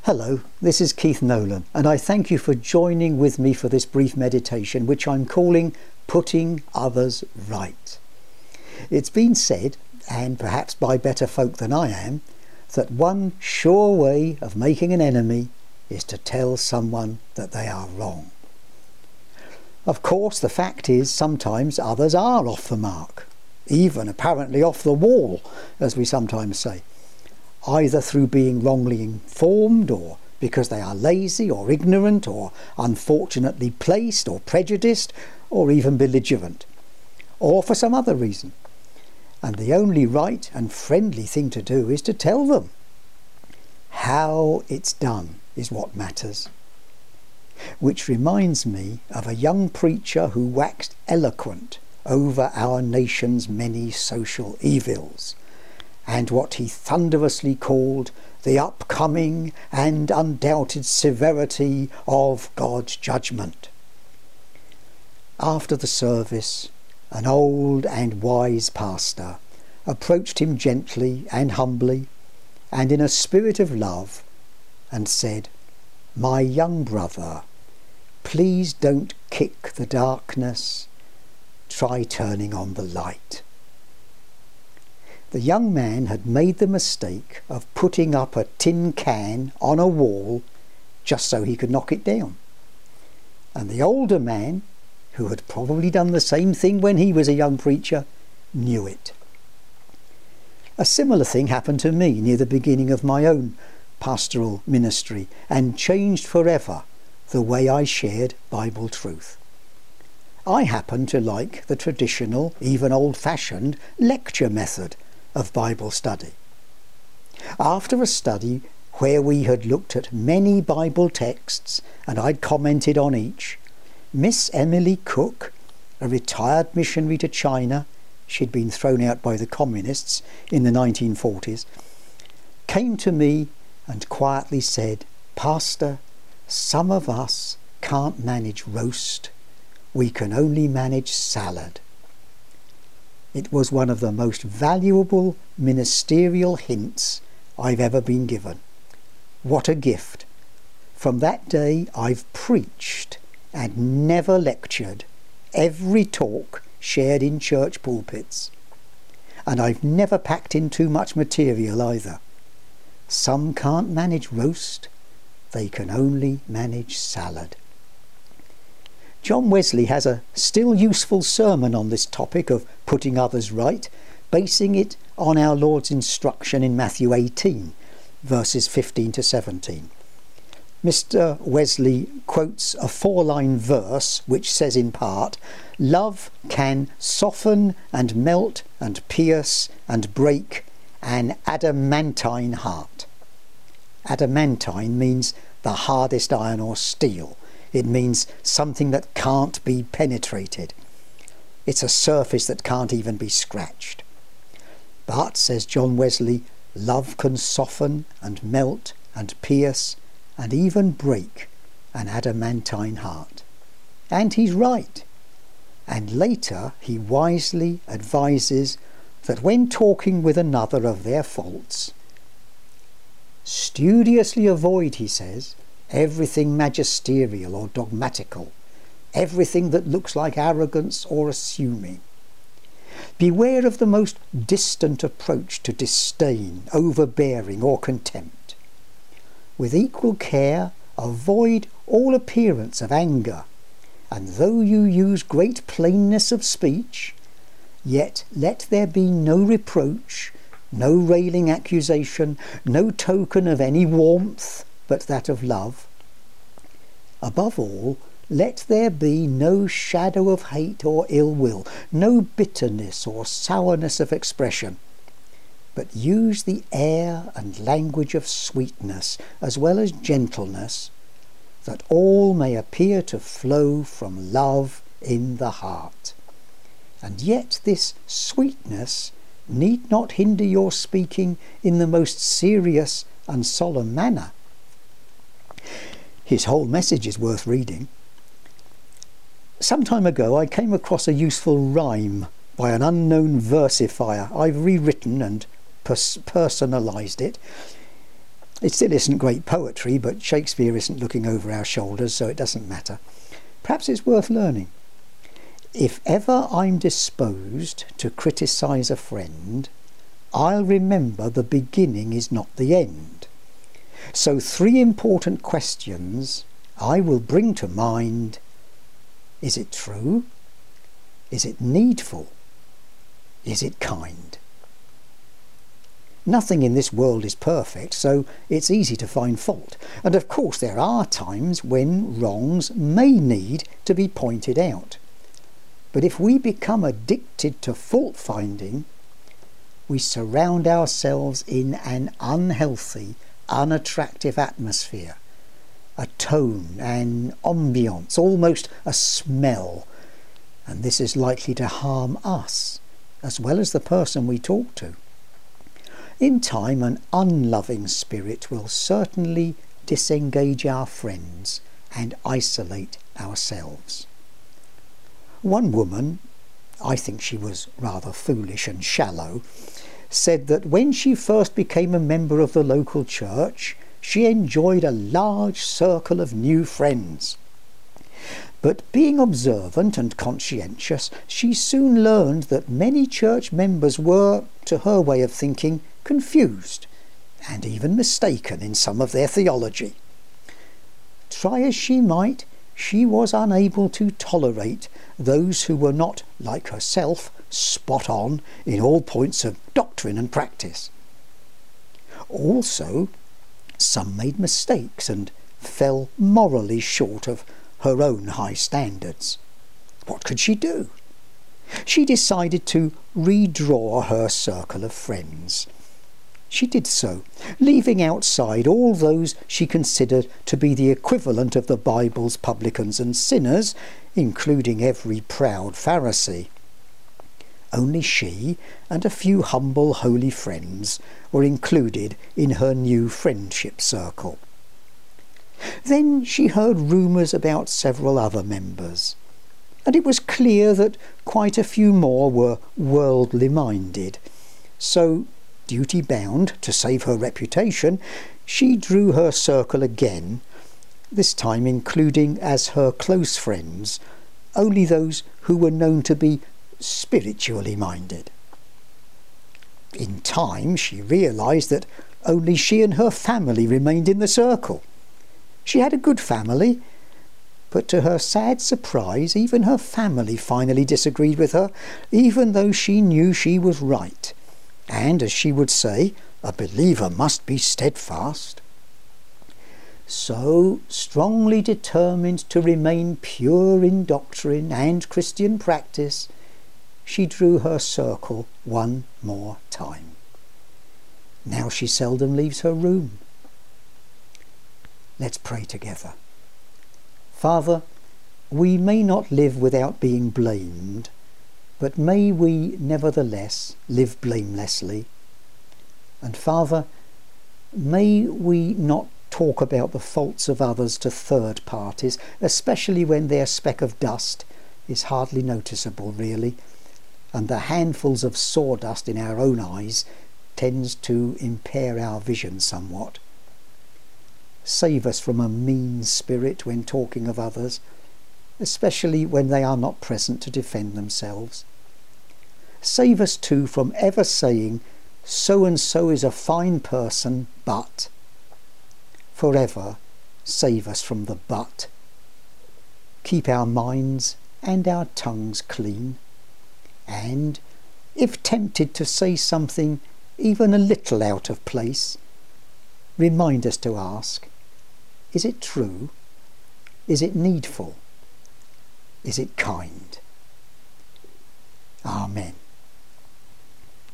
Hello, this is Keith Nolan, and I thank you for joining with me for this brief meditation, which I'm calling Putting Others Right. It's been said, and perhaps by better folk than I am, that one sure way of making an enemy is to tell someone that they are wrong. Of course, the fact is sometimes others are off the mark, even apparently off the wall, as we sometimes say, either through being wrongly informed, or because they are lazy or ignorant or unfortunately placed or prejudiced or even belligerent, or for some other reason. And the only right and friendly thing to do is to tell them. How it's done is what matters. Which reminds me of a young preacher who waxed eloquent over our nation's many social evils, and what he thunderously called the upcoming and undoubted severity of God's judgment. After the service, an old and wise pastor approached him gently and humbly and in a spirit of love and said, "My young brother, please don't kick the darkness, try turning on the light." The young man had made the mistake of putting up a tin can on a wall just so he could knock it down. And the older man, who had probably done the same thing when he was a young preacher, knew it. A similar thing happened to me near the beginning of my own pastoral ministry and changed forever the way I shared Bible truth. I happen to like the traditional, even old-fashioned lecture method of Bible study. After a study where we had looked at many Bible texts and I'd commented on each, Miss Emily Cook, a retired missionary to China, she'd been thrown out by the communists in the 1940s, came to me and quietly said, "Pastor, some of us can't manage roast, we can only manage salad." It was one of the most valuable ministerial hints I've ever been given. What a gift. From that day I've preached and never lectured every talk shared in church pulpits. And I've never packed in too much material either. Some can't manage roast, they can only manage salad. John Wesley has a still useful sermon on this topic of putting others right, basing it on our Lord's instruction in Matthew 18, verses 15 to 17. Mr. Wesley quotes a 4-line verse which says in part, "Love can soften and melt and pierce and break an adamantine heart." Adamantine means the hardest iron or steel. It means something that can't be penetrated. It's a surface that can't even be scratched. But, says John Wesley, love can soften and melt and pierce and even break an adamantine heart. And he's right. And later he wisely advises that when talking with another of their faults, studiously avoid, he says, everything magisterial or dogmatical, everything that looks like arrogance or assuming. Beware of the most distant approach to disdain, overbearing or contempt. With equal care, avoid all appearance of anger, and though you use great plainness of speech, yet let there be no reproach, no railing accusation, no token of any warmth, but that of love. Above all, let there be no shadow of hate or ill will, no bitterness or sourness of expression, but use the air and language of sweetness as well as gentleness, that all may appear to flow from love in the heart. And yet this sweetness need not hinder your speaking in the most serious and solemn manner. His whole message is worth reading. Some time ago I came across a useful rhyme by an unknown versifier. I've rewritten and personalised it. It still isn't great poetry, but Shakespeare isn't looking over our shoulders, so it doesn't matter. Perhaps it's worth learning. If ever I'm disposed to criticise a friend, I'll remember the beginning is not the end. So 3 important questions I will bring to mind. Is it true? Is it needful? Is it kind? Nothing in this world is perfect, so it's easy to find fault. And of course there are times when wrongs may need to be pointed out. But if we become addicted to fault finding, we surround ourselves in an unhealthy, unattractive atmosphere, a tone, an ambience, almost a smell, and this is likely to harm us as well as the person we talk to. In time, an unloving spirit will certainly disengage our friends and isolate ourselves. One woman, I think she was rather foolish and shallow, said that when she first became a member of the local church, she enjoyed a large circle of new friends. But being observant and conscientious, she soon learned that many church members were, to her way of thinking, confused and even mistaken in some of their theology. Try as she might, she was unable to tolerate those who were not, like herself, spot on in all points of doctrine and practice. Also, some made mistakes and fell morally short of her own high standards. What could she do? She decided to redraw her circle of friends. She did so, leaving outside all those she considered to be the equivalent of the Bible's publicans and sinners, including every proud Pharisee. Only she and a few humble holy friends were included in her new friendship circle. Then she heard rumours about several other members, and it was clear that quite a few more were worldly minded. So, duty-bound to save her reputation, she drew her circle again, this time including as her close friends only those who were known to be spiritually minded. In time she realised that only she and her family remained in the circle. She had a good family, but to her sad surprise even her family finally disagreed with her, even though she knew she was right. And, as she would say, a believer must be steadfast. So, strongly determined to remain pure in doctrine and Christian practice, she drew her circle one more time. Now she seldom leaves her room. Let's pray together. Father, we may not live without being blamed, but may we nevertheless live blamelessly. And Father, may we not talk about the faults of others to third parties, especially when their speck of dust is hardly noticeable really, and the handfuls of sawdust in our own eyes tends to impair our vision somewhat. Save us from a mean spirit when talking of others, especially when they are not present to defend themselves. Save us too from ever saying, so and so is a fine person, but. Forever save us from the but. Keep our minds and our tongues clean, and, if tempted to say something even a little out of place, remind us to ask, is it true? Is it needful? Is it kind? Amen.